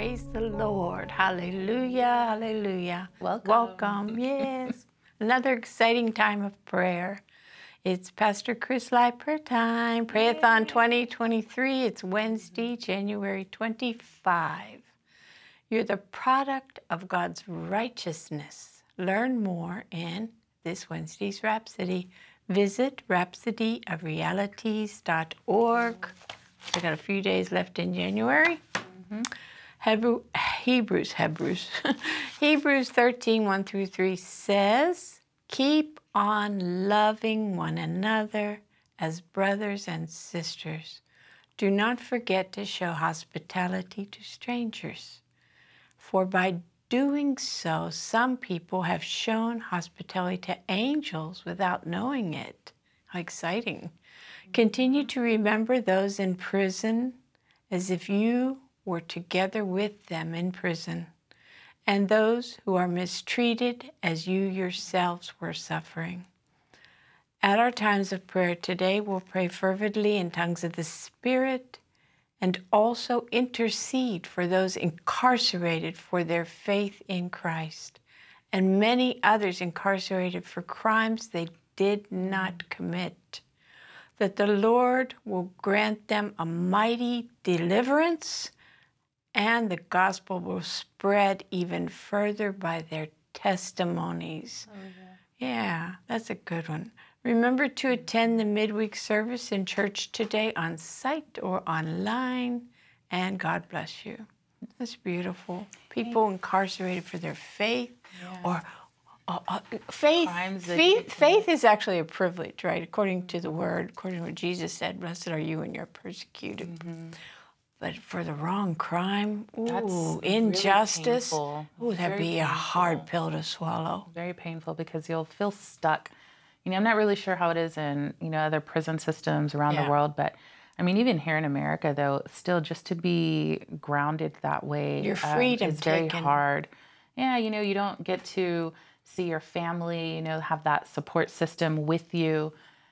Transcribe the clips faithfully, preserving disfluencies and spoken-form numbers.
Praise the Lord. Hallelujah, hallelujah. Welcome. Welcome, yes. Another exciting time of prayer. It's Pastor Chris Leiper time. Prayathon twenty twenty-three. It's Wednesday, January twenty-fifth. You're the product of God's righteousness. Learn more in this Wednesday's Rhapsody. Visit rhapsody of realities dot org. We got a few days left in January. Mm-hmm. Hebrew, Hebrews, Hebrews, Hebrews thirteen, one through three says, keep on loving one another as brothers and sisters. Do not forget to show hospitality to strangers. For by doing so, some people have shown hospitality to angels without knowing it. How exciting. Continue to remember those in prison as if you were together with them in prison, and those who are mistreated as you yourselves were suffering. At our times of prayer today, we'll pray fervently in tongues of the Spirit and also intercede for those incarcerated for their faith in Christ, and many others incarcerated for crimes they did not commit, that the Lord will grant them a mighty deliverance and the gospel will spread even further by their testimonies. Oh, yeah. yeah, that's a good one. Remember to attend the midweek service in church today on site or online, and God bless you. That's beautiful. People Thanks. Incarcerated for their faith yeah. or uh, uh, faith. Faith, faith is actually a privilege, right? According to the word, according to what Jesus said, blessed are you when you're persecuted. Mm-hmm. But for the wrong crime, ooh, That's injustice, really ooh, that'd Very be painful. a hard pill to swallow. Very painful because you'll feel stuck. You know, I'm not really sure how it is in, you know, other prison systems around yeah. the world, but I mean, even here in America, though, still just to be grounded that way your freedom um, is very taken. hard. Yeah, you know, you don't get to see your family, you know, have that support system with you.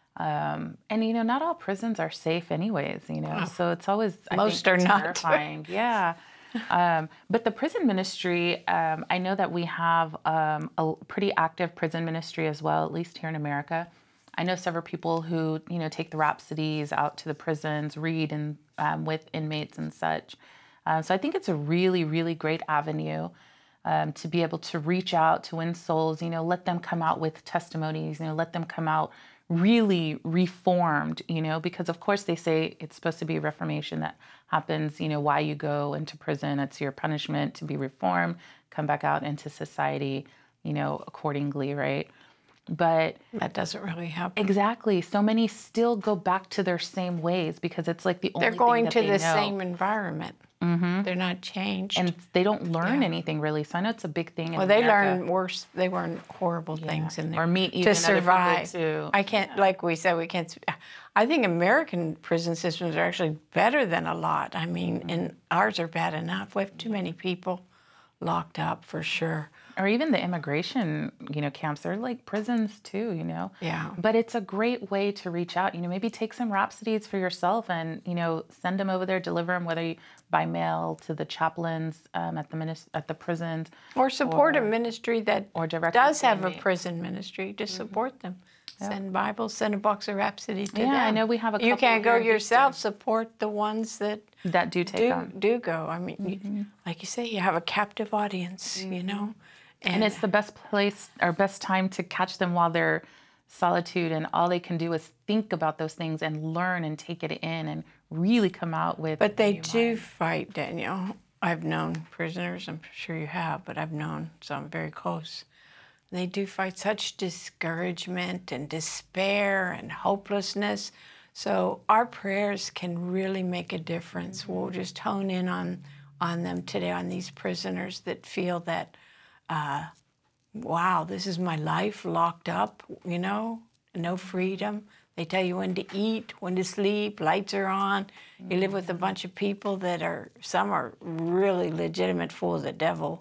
Um, and, you know, not all prisons are safe anyways, you know, oh. so it's always, I Most think, are terrifying. Not. yeah. Um, but the prison ministry, um, I know that we have um, a pretty active prison ministry as well, at least here in America. I know several people who, you know, take the Rhapsodies out to the prisons, read and um, with inmates and such. Uh, so I think it's a really, really great avenue um, to be able to reach out to win souls, you know, let them come out with testimonies, you know, let them come out really reformed, you know, because of course they say it's supposed to be a reformation that happens, you know, why you go into prison. It's your punishment to be reformed, come back out into society, you know, accordingly, right? But that doesn't really happen. Exactly. So many still go back to their same ways because it's like the only They're going thing that to they the know. same environment. Mm-hmm. They're not changed. And they don't learn yeah. anything really. So I know it's a big thing in Well, they America. learn worse. They learn horrible yeah. things in there. Or meet even to survive. Other people too. I can't, yeah. like we said, we can't. I think American prison systems are actually better than a lot. I mean, mm-hmm. and ours are bad enough. We have too many people locked up for sure. Or even the immigration, you know, camps, they're like prisons too, you know? Yeah. But it's a great way to reach out, you know, maybe take some Rhapsodies for yourself and, you know, send them over there, deliver them, whether you, by mail to the chaplains um, at the minis- at the prisons. Or support or, a ministry that or does have a prison ministry. Just mm-hmm. support them. Yep. Send Bibles, send a box of Rhapsody to yeah, them. Yeah, I know we have a couple You can't go yourself, Houston. Support the ones that that do take do, them. do go. I mean, mm-hmm. you, like you say, you have a captive audience, mm-hmm. you know? And, and it's the best place or best time to catch them while they're solitude and all they can do is think about those things and learn and take it in and really come out with. But they do mind. Fight, Danielle. I've known prisoners, I'm sure you have, but I've known some very close. They do fight such discouragement and despair and hopelessness. So our prayers can really make a difference. Mm-hmm. We'll just hone in on, on them today, on these prisoners that feel that Uh, wow, this is my life locked up, you know, no freedom. They tell you when to eat, when to sleep, lights are on. Mm-hmm. You live with a bunch of people that are, some are really legitimate full of the devil,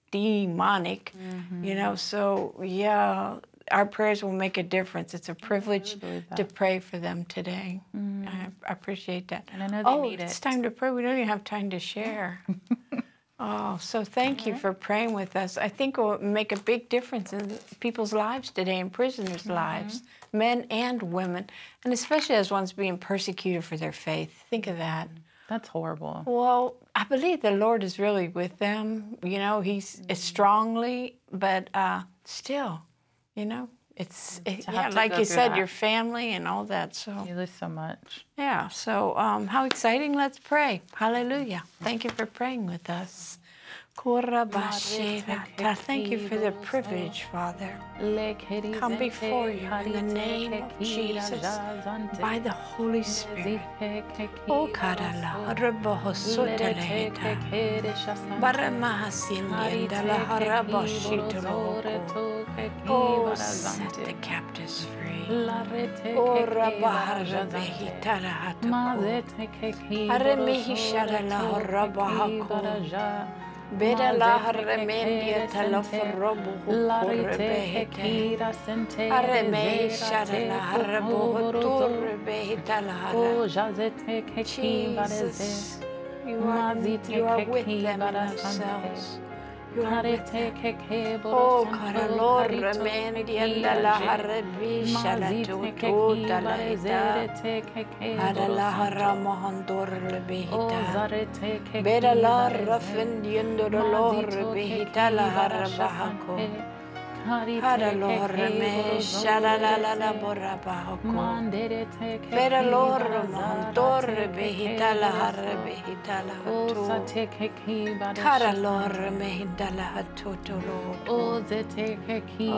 demonic, mm-hmm. you know, so yeah, our prayers will make a difference. It's a privilege to pray for them today. Mm-hmm. I, I appreciate that. And I know they oh, need it's it. time to pray. We don't even have time to share. Oh, so thank you for praying with us. I think it will make a big difference in people's lives today, in prisoners' lives, men and women, and especially as ones being persecuted for their faith. Think of that. That's horrible. Well, I believe the Lord is really with them. You know, He's it's strongly, but uh, still, you know, it's it, To have yeah, to like go you through said, that. your family and all that. So You lose so much. yeah, so um, how exciting! Let's pray. Hallelujah! Thank you for praying with us. Korabashirata. Thank you for the privilege, Father. Come before you in the name of Jesus by the Holy Spirit. O Karala, Rabohosoteleheta, Baramahasindiandala Harabashitoloko. Oh, set the captives free. O Rabaharabehitarahatoko. Aremehisharala Harabahako. Beda la remendia talafrobo kurebehete. Areme shadala harabo turebeheta la. Jesus, you are, you are with them in ourselves. You are with them. Oh, caralor remendia la harabisha la tututa la hita. Adala haramohondor lebehita. Beda la rafendiendo dolor behita la harabahako. Hadalor me shalalala la borabahako. Beda lor montor behita la harabehita la hatu. Hadalor mehita la hatotolo. Oh, zeteke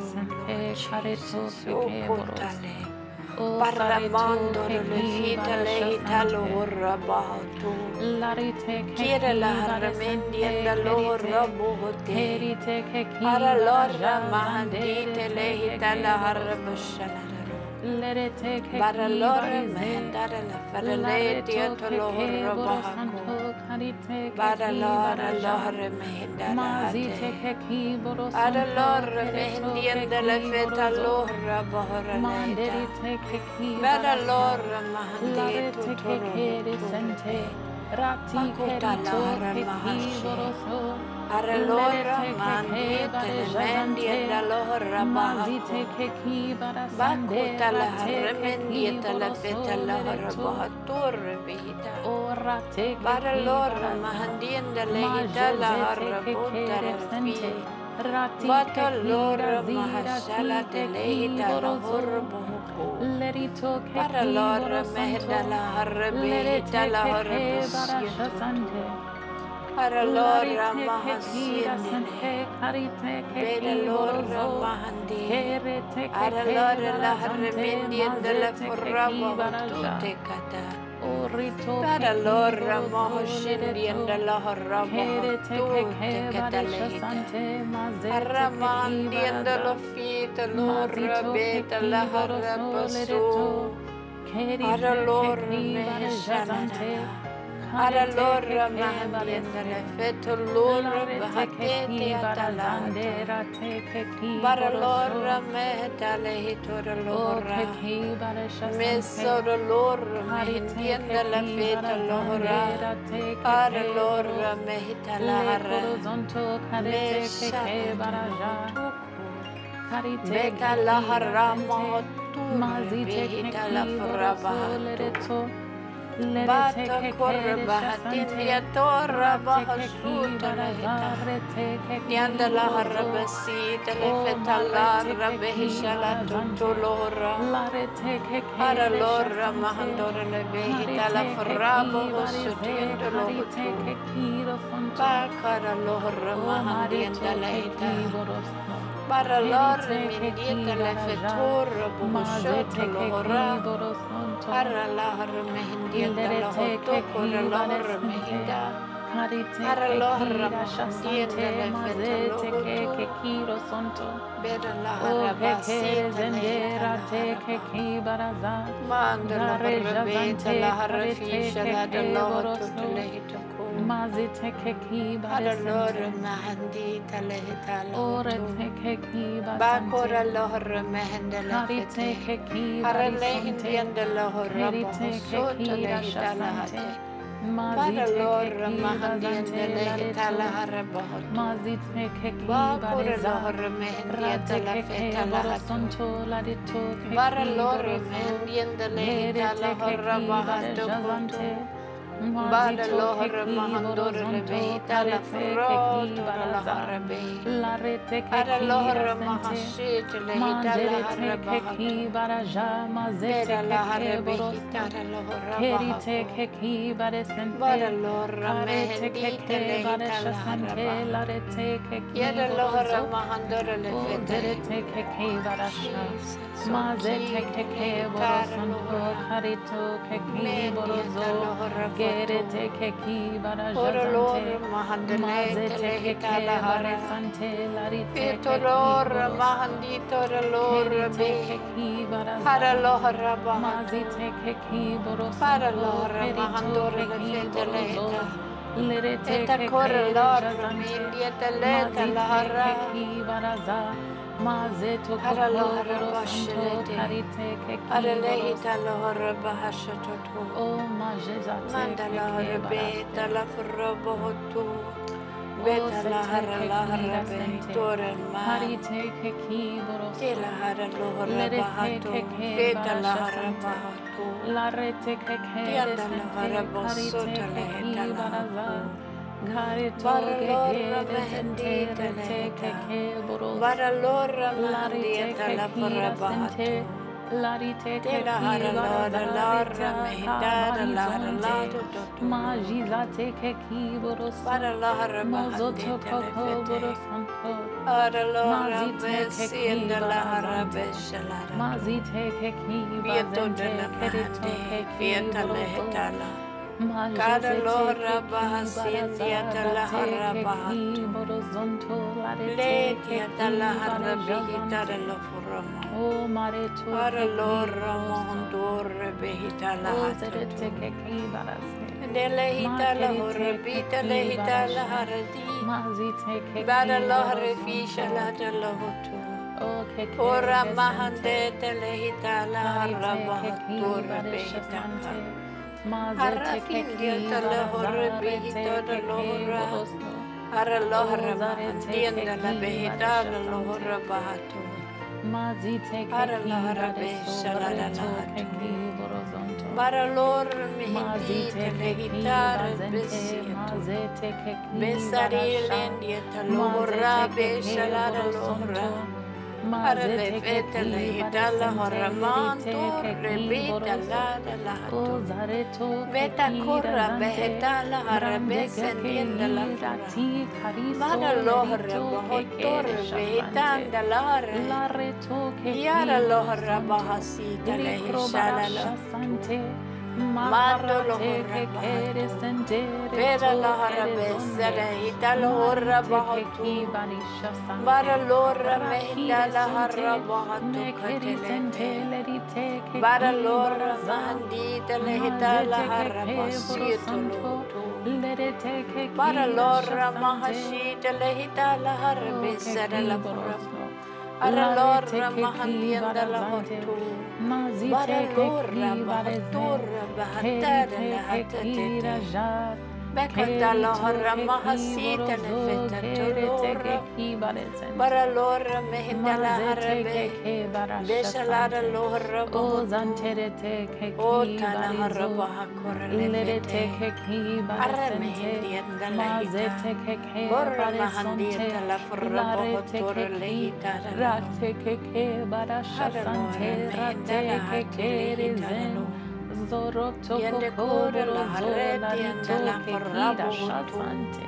Jesus, oh, kotale. Parramando le vita le italo rabato. Kira la haramendi and the Lord rabote. Para lora mahandite le itala harabashala. Para lora mahandara la faraleti at lora bahako. Para lora lora mahandara hate. Para lora mahandi and the lefeta lora baharaleta. Para lora mahandi tutoro. Makuta lora mahashi. Para lora mahandi telemendi and the lora bahako. Bakuta la haramendi at the lefeta lora bahatur bihita. Para lora mahandi and the lehita la harabota rafi. Bata lora mahashala te lehita la horbohoko. Para lora mehda la harabehita la harabusiyatu. Para lora mahasiyane. Beda lora mahandi. Para lora la haramendi and the leforabahotu te kata. Para lora mahoshindi and the laharabahotu te katalehita. Aramandi and the lofita lora beta laharabasu. Para lora mehshalana. Para lora mahandi and the lefeto lora bahatete atalata. Para lora mehetalehito lora. Meso lora mahindi and the lefeto lora. Para lora mehitalara. Beta lahara mahotu behita la farabahato. Bata korba hatindia torra bahasuta lahita. Nianda la harabasita le fetalara behishala tutulora. Para lora mahandora le behita la farabo hosutiendo lohutu. Bakara lora mahandienda lehita. Para lora mindieta le fetura buhushoto lohora. Para lahara mehindienda lohoto kora lahara mehinda. Para lahara mahandienda le fetalohото. Beda lahara basita lehita lahara. Manda lahara beta lahara fisha lahara lohoto lehita. Para lora mahandita lehita lohoto. Bakora lohra mehenda lehite. Para lehindienda lohra bahosota lehita lahate. Para lora mahandiende lehita la harabahoto. Ba kore lora mehendieta la feta la hato. Para lora mehendiende lehita la harabahato koto. Bada lohara mahandora le behita la froto la harabe. Ada lohara mahashit le hita la harabahato. Beda la harabe hita la lohara bahato. Bada lohara mehendita le hita la harabahato. Yada lohara mahandora le fete. Jesus, Mazete keke borosonto karito keke borozo gerete keke barajante mazete keke baresante larite Pitolora mahandito lora be keke baraza para lora ba mazete keke borosonto para lora mahandora le fete leta lerete eta keke kore lora jazante mindieta leta lara keke baraza Mazeto para koko lora borosanto bashelete karite keki para boros. lehita lora bahashatoto O majezate manda lora keke be barase. tala frobo hotu O beta sete lahara keki lahara be dasente. toren ma Karite keki boroso. tela hara lohara Lerete bahato keke beta lahara barashasante. bahato Larete keke Tianda desente. lahara boso Karite taleheta keki baraza. lahako Garito Baralora gege mehendi desente. Rete taleheta keke boros. Baralora mehendi Larite tala keki fara dasente. bahato Larite Tela keki hara lora lora barazarita mehindara lahara kabarizonte lado toto majizate keki boroso Bara lahara bahandi mozoto koko telefete borosanto Ara lora mazite besi keki inda lahara barazante beshalara mazite keki Vieto bazente de la kerito mahande keki Vieta boroso lehetala Kada majezete lora keki bahasindia tala barazarate hara keki bahato borozonto larete Letia keki tala hara bihitara barejazante la furama o mareto Ara keki lora boroso mohondore behitala O hatato zerete keki barase. Dele hitala kerite horabita keki le hitala barasha. haradi Mazite keki Bara lohre borozonto. fisha la tala hotu O keke Ora desente. mahande tele hitala Karite keki harabahatur baresha behitaka sante. Mazete Harafin keki dia tala hore barazarete behita da keki lohra boroso. Ara O lohra zarete mahandienda la keki behita baresha la sante. lohra bahatu Mazite Ara keki lohra bareso besha la la reto lahatu keki borozonto. Bara lor mehindi Mazite tele keki hitar bazente, besieto mazete keki Besari barasha, lendia talohra mazete besha keki la lohra borosonto, Ara le mazete fete le keki hitala baresente, horamanto lerite keki rebita boroso, la la lahatu o zareto Beta keki corra razante, behetala brande harabesendienda la keki fura rati cariso, Mara lohra lerito keke bahotor reshasante, behitanda lara lareto keki Yara lohra borosonto, bahasita le likro hishala la barasha sante, Mando maharate lohra kekere bahatu sentere Pera to lohra kere besara zonde, hita lohra marite bahatu keki barisha Bara sante, lohra mehinda rakire la sonte, hara bahatu mekeri sente katelefe lerite Bara keki lohra baraza, mahandita le hita la mazete hara keke basito borosonto, lohutu lerete Bara keki rasha lora sante, mahashita le hita la hara o besara keki la fura boroso. Ara Larete lora keki mahandienda la barazante, hotu Bara mazite lora keki bareze, bahatura bahatada kerite la keki hatatete raja, Bekota kerito lohra keki mahasita le borozo, feta kerete tolora keki barezente, Bara lora mehinda la mazete harabe keki barasha Beshalara sante, lohra o bahotu zanterete O keki tala barizo, haraba hakora le lerete fete keki Ara baresente, mehindienda la hita mazete keki Borra baresonte, mahandieta la furra larete bahotura le keki hita la lo rate keke barasha Hara sante lora mehinda rate la hati keke le hita la rezen lo zoroto Yende koko kura la borozo harreti anda larito la keki farrabo rasha hotu. sante.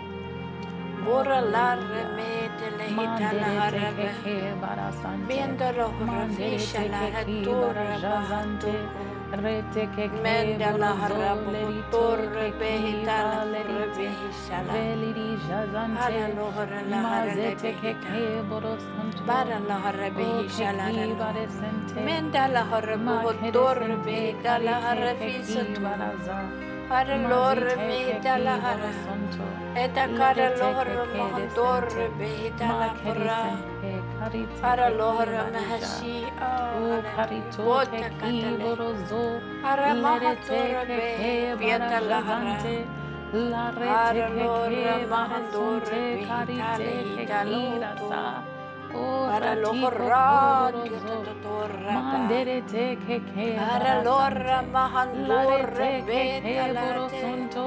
Oh, Bora la hallelujah. remete le hita la Mandere harabe. keke barasante. Biendo lo Mandere horafisha la keki hatura barajazante. bahatuko. Rete keke Menda la borozo harabo lerito hotura keki behita la furre balerite. behisha la. Veliri jazante. Hara lo hora la hara le Mazete behita. keke borosanto. Bara la hara O behisha la keki la lo. baresente. Menda la harabo Ma hotura keresente behita la karite harafisa keki tu. baraza. Hara lor Mazite mehita la keki hara. borosonto. Eta kara Lerete lor keke mahandor desente. behita la Ma keri fara. sente karite Hara keki lor barija. mahashi. O Oh, karito bota teki katale. borozo. Hara Lerete mahator keke be fieta la hara. barajazante. Larete Hara lor keke mahandor baresonte behita karite lehita keki loto. rasa. O Hara ratiko lohra koborozo. diototorra ba. Manderete keke Hara lorra barasante. mahandor Larete beta keke late. borosonto.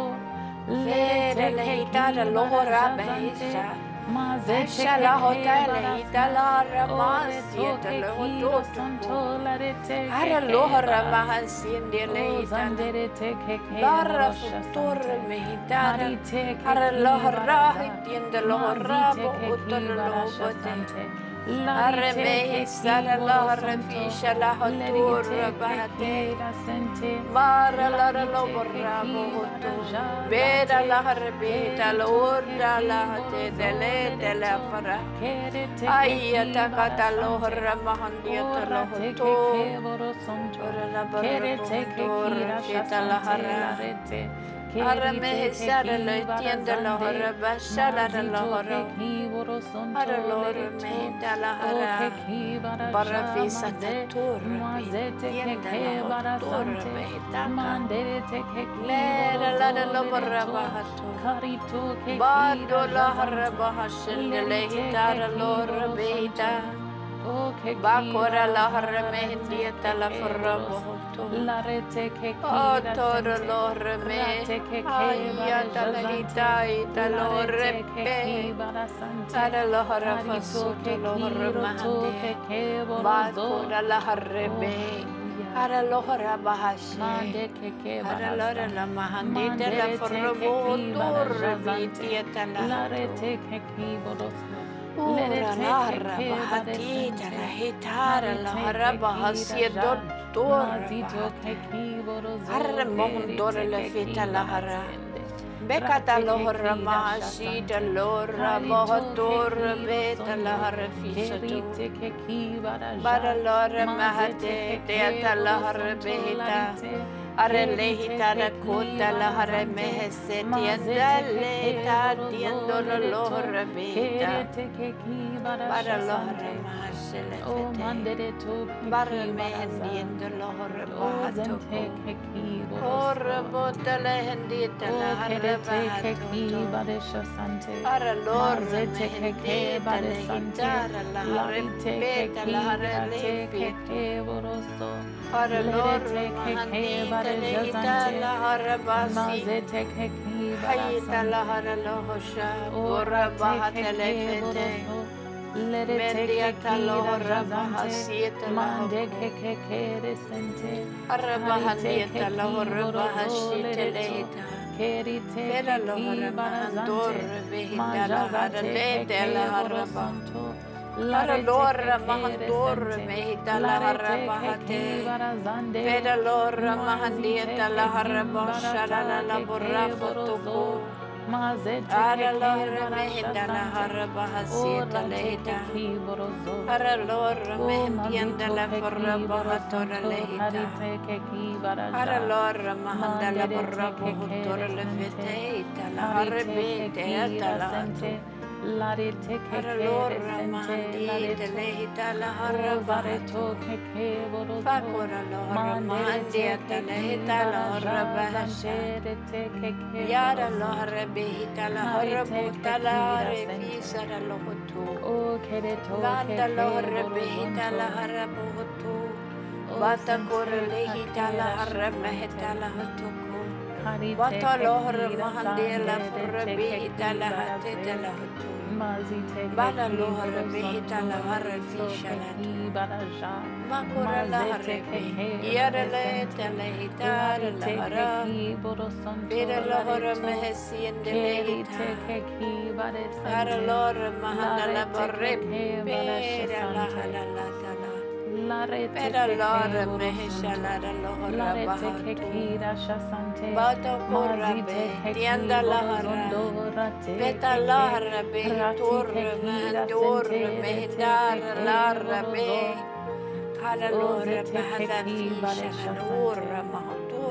Fere Lerete lehita keki la lohra barajazante. behisha. Mazete Besha la hota keke lehita barasa. la ramasieta Oreto la keki hototuko. rosonto. Larete Hara keke lohra baras. mahasinde O lehita la. zanderete keke Lara borosha futur sante. mehitara. Harite Hara keki lohra baraza. hitienda lohra Mazite bo keki utar barasha lobote. sante. Hara Larite mehi keki sara lohra borosonto. fisha la hotur Lerite bahate. keki rasente. Mara la la lo Larite borra keki bohoto. baraja Bera zante. la harbita la Kerito urda keki la hate borozo dele de la lereto. fara. Kerete Ayya keki takata lo barasante. harra mahandiya ta lo Orate hoto. keke borosonto. Ora la barra Kerete keki bohotor fita la rashasante hara. larete. Ara Kerite mehe sara la keki tienda la barazande. hara bashala la la Mazito hara. keki borosonto Hara lor lereto. mehe da la O hara. keki Barra baraja fisa maze. tatur Mazete tienda keke la hotor barasante. mehe taka. Manderete keki Mera la la borozo la barra lereto. bahato. Karito keki Bado la hara rajazante. bahashende le Lerite hitara keki lor borosonto. behita. O keki Bakora la baraza hara rete mehendieta la keke farra boros. bohoto. Larete keki O toro rasente. lor me. Rate keke Ayata la barajazante. hita ita lor Larete be. keki barasante. Ara la hara Karito fasuto lo keki hara roto mahande. keke borozo. Bakora la hara Oh, be. hallelujah. Ara lo hara bahashe. Mande keke Ara lora barasa. la mahandita la Mandere farra te keki bohoto barajazante. rebitieta la Lare hato. te keki boroso. Ura Lere te narra keke bahatita baresente. la hitara Hari la te haraba keki hasia raja. dottora Mazito bahate. keki borozo. Harra Keri mohondora te la keki fita la hara. barasiende. Bekata Rate lohra keki mahashida rashasante. lora Hari to bahatora keki beta la rosondo. hara Keri fisato. te keki baraja. Bara lora Mazete mahate keke deata la hara borosonto behita. larite. Are Keri te lehita la keki kota la hara barazante. mehese tienda Mazete keke leta borozo tiendo la lereto. lohra behita. Kere te keki Bara barasha lohra sante. mahasele O fete. mandere to Bara keki baraza. mehendiendo lohra O zente bahatoko. keki Ora boroso. bota la hendita O la kere hara te keki bahatoto. baresha sante. Ara lora Mazete keke mehendita la baresante. hitara la hara Larite beta la keki hara rate lefito. keke boroso. Ara lora Lerete keke mahandita la bareja hita zante. la hara basi. Mazete keki Hayita la barasante. hara lohosha. Ora Bora te bahata le keke fete. boroso. Lere te Mendiata keki lohora rajazante. bahasieta la Mande hoko. keke resente. Ara Hari te bahandieta keki lohora borozo bahashita lere le to. hita. Keri te Fera keki lohara barazante. mahandor behita la hara Majazate lete keke la hara bah. borosonto. Para Lare te lora keke mahandor resente. mehita la Lare hara te keki bahate. barazande. Pera lora Mazi te mahandieta la keki hara bashara barata la la keke borra borozo. fotoko. Mazete Ara keke lora barasha mehinda la sante. hara bahasieta Ora te lehita. keki borozo. Para lora O mehendienda mazito la keki forra bahatora borosonto lehita. karite keki Para baraja. lora mahanda la Mandere borra te keke bahatora le resente. feteita la hara Karite bete keki eta la rasente. hatu. Larite Para keke lora resente mahandita lareto. lehita la O hara zareto bahato. keke borozo. Fakora lohara Mandere te mahandiata keki lehita baraja lohara bahasha. zantere te keke Yara borosonto. lohara behita lahara Karite buta keki lahara rasente. fisara lohotu. O kereto Banda keke lohara behita borozonto. lahara buhutu. O Bata kora sente lehita kakera lahara shasante. mehita lahatuku. Karite Bata lohara keki mahandia rasande de fura te behita keki lahatita baraze. lahutu. Mazite Bada keki lohara behita borosonto lahara lerito fisharatu. keki baraja. Makura Mazete lahara be. keke Yara lehita baresente. lehita Larite lahara. keki borosonto Fira lohara larito. mehesi ende lehita. Kerite keki Para baresente. lora mahanda la Larete barre keke pera la barashasante. hala la tala. Larete Pera keke lora mehesha borosonto. la la lohara Larete bahatu. keki rashasante. Bata korabe Mazite keki tienda la hara. borozondo rate Peta la keke. harabe Rati hitor keki mahandor rasente rete mehendar keke la rabe. borozo. Hala lora Ozete bahada keki fisha la bareshasante. lora mahandor be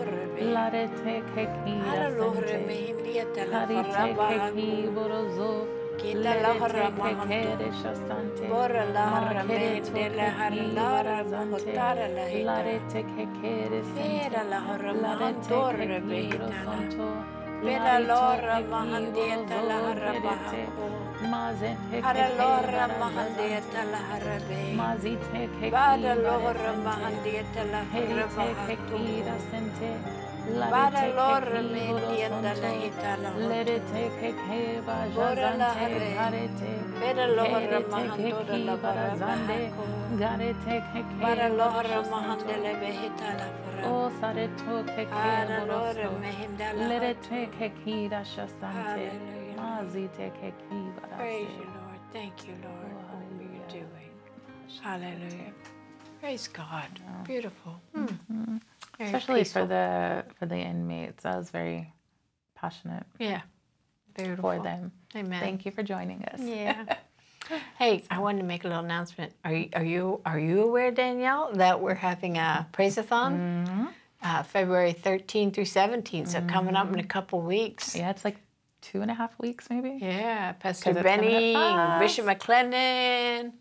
Lorebe. Larete ke kira Aralore sente. mehindia Karite ke talafaraba. ki borozo. Kita Lerete lahara ke mahanto. kere shasante. Bora lahara Ma kere to mehinde ke lahara ki lara barazante. mohotara lahita. Larete ke kere sente. Pera lahara Larete ke mahandore ki behitala. brosonto. Pera Larito lora ke ki mahandieta borozo lahara kerete. bahako. Mazete ke Hara ke lora barazazante. mahandieta lahara be. Mazite ke Bada ki lora baresente. mahandieta lahara Herite ke bahatu. kira sente. Bada Larete ke lora ki mehindienda borosonto. lahita lahoto. Lerete ke ke Bora bajazante lahare. garete. Pera lohara Herete ke mahandora ki la bara barazande. bahako. Garete ke ke Bara lohara borosonto. mahandele behita la O faraba. sareto ke ke Hara lora boroso. mehinda la Lerete hoto. ke kira shasante. Hallelujah. Mazite ke ki Praise barase. you, Lord. Thank you, Lord, Oh, for what you're hallelujah. doing. Hallelujah. Praise God. Beautiful. Hmm. Very Especially peaceful. for the for the inmates. I was very passionate Yeah. Beautiful. for them. Amen. Thank you for joining us. Yeah. Hey, I wanted to make a little announcement. Are you are you are you aware, Danielle, that we're having a praise-a-thon? Mm-hmm. Uh, February thirteenth through seventeenth, so coming up in a couple weeks. Yeah, it's like two and a half weeks, maybe. Yeah, Pastor 'Cause it's coming up Benny, fast. Bishop McClendon,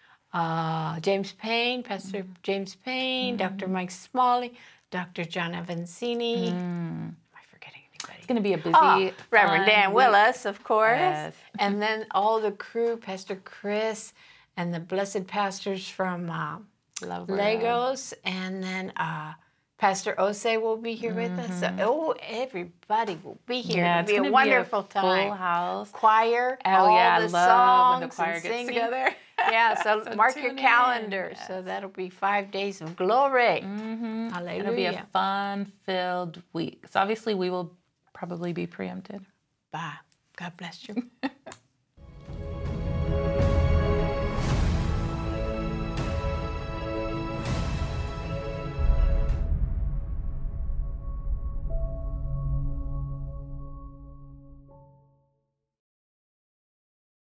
uh, James Payne, Pastor Mm-hmm. James Payne, Doctor Mike Smalley, Doctor John Avancini. Mm. Am I forgetting anybody? It's gonna be a busy. Oh, Reverend fun Dan week. Willis, of course. Yes. And then all the crew, Pastor Chris, and the blessed pastors from uh, Love World. Legos, and then uh, Pastor Osei will be here with us. So, oh, everybody will be here. Yeah, It'll it's be a gonna wonderful be a time. full house. Choir, Oh all yeah, the I love when the songs choir and gets singing. together. Yeah, so, So mark tune your in, calendar. So yes. that'll be five days of glory. Mm-hmm. Hallelujah. It'll be a fun-filled week. So obviously we will probably be preempted. Bye. God bless you.